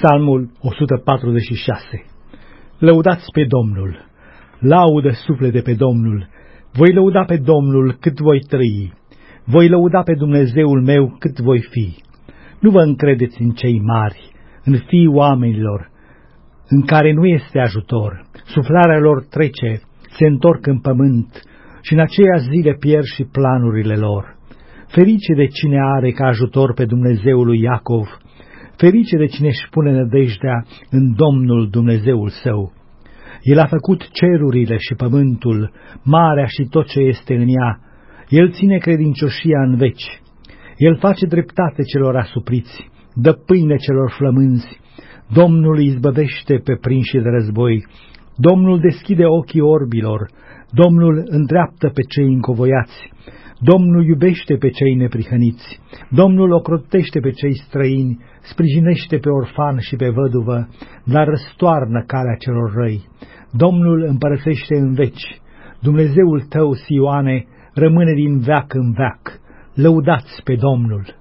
Psalmul 146. Lăudați pe Domnul, laudă suflete pe Domnul, voi lăuda pe Domnul cât voi trăi, voi lăuda pe Dumnezeul meu cât voi fi. Nu vă încredeți în cei mari, în fiii oamenilor, în care nu este ajutor, suflarea lor trece, se întorc în pământ și în aceea zile pierd și planurile lor. Ferice de cine are ca ajutor pe Dumnezeul lui Iacov, ferice de cine își pune nădejdea în Domnul Dumnezeul său. El a făcut cerurile și pământul, marea și tot ce este în ea. El ține credincioșia în veci. El face dreptate celor asupriți, dă pâine celor flămânzi. Domnul îi izbăvește pe prinși de război. Domnul deschide ochii orbilor. Domnul îndreaptă pe cei încovoiați. Domnul iubește pe cei neprihăniți. Domnul ocrotește pe cei străini, sprijinește pe orfan și pe văduvă, dar răstoarnă calea celor răi. Domnul împărățește în veci. Dumnezeul tău, Sioane, rămâne din veac în veac. Lăudați pe Domnul!